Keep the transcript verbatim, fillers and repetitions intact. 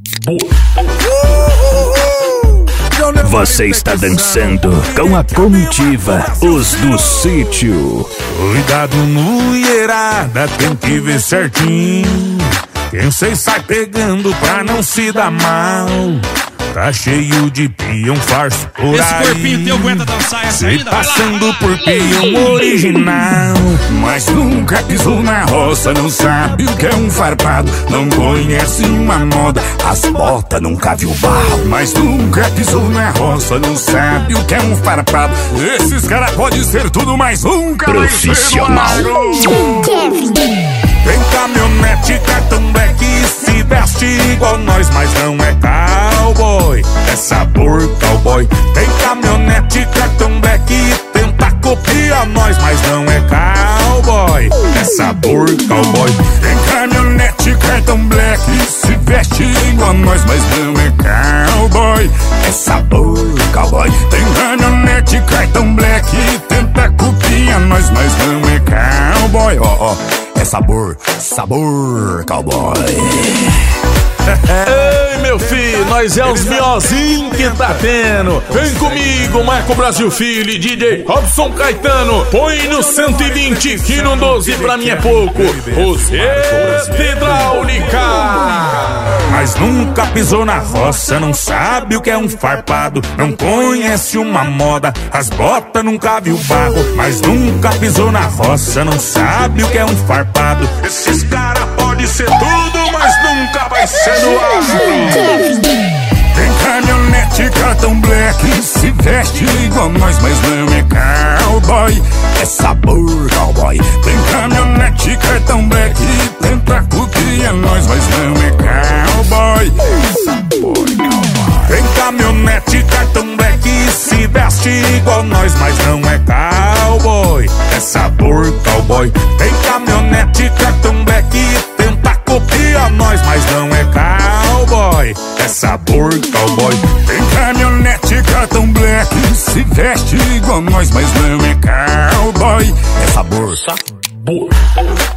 Você está dançando com a comitiva Os do Sítio. Cuidado, mulherada, tem que ver certinho. Quem cês sai pegando pra não se dar mal. Tá cheio de peão farso por Esse aí. corpinho teu aguenta dançar essa ainda? Passando por peão original. Mas nunca pisou na roça, não sabe o que é um farpado. Não conhece uma moda, as botas nunca viu barro. Mas nunca pisou na roça, não sabe o que é um farpado. Esses caras podem ser tudo, mas nunca profissional. Tem caminhonete, cartão black e se veste igual nós, mas não é cowboy, é sabor cowboy. Tem caminhonete, cartão black e tenta copiar nós, mas não é cowboy, é sabor cowboy. Tem caminhonete, cartão black e se veste igual nós, mas não é cowboy, é sabor cowboy. Tem caminhonete, cartão black e tenta copiar nós, mas não é cowboy, ó, ó. É sabor, sabor, cowboy. Ei, meu filho, nós é os miozinhos que tá tendo. Vem comigo, Marco Brasil Filho e D J Robson Caetano. Põe no cento e vinte, que no doze pra mim é pouco. Roseta Hidráulica. Mas nunca pisou na roça, não sabe o que é um farpado. Não conhece uma moda, as botas nunca viu barro. Mas nunca pisou na roça, não sabe o que é um farpado. Esses caras podem ser tudo, mas nunca vai ser do agro. Tem caminhonete, cartão black, se veste igual nós, mas não é cowboy, é sabor cowboy. Tem caminhonete, cartão black, tenta copiar nós, mas não é cowboy, é sabor cowboy. Tem caminhonete, cartão black, se veste igual nós, mas não é cowboy, é sabor cowboy. Tem caminhonete, cartão black, tenta copiar nós, mas não é cowboy, é sabor cowboy. Tem caminhonete, cartão black, se veste igual nós, mas não é cowboy, é sabor, sabor.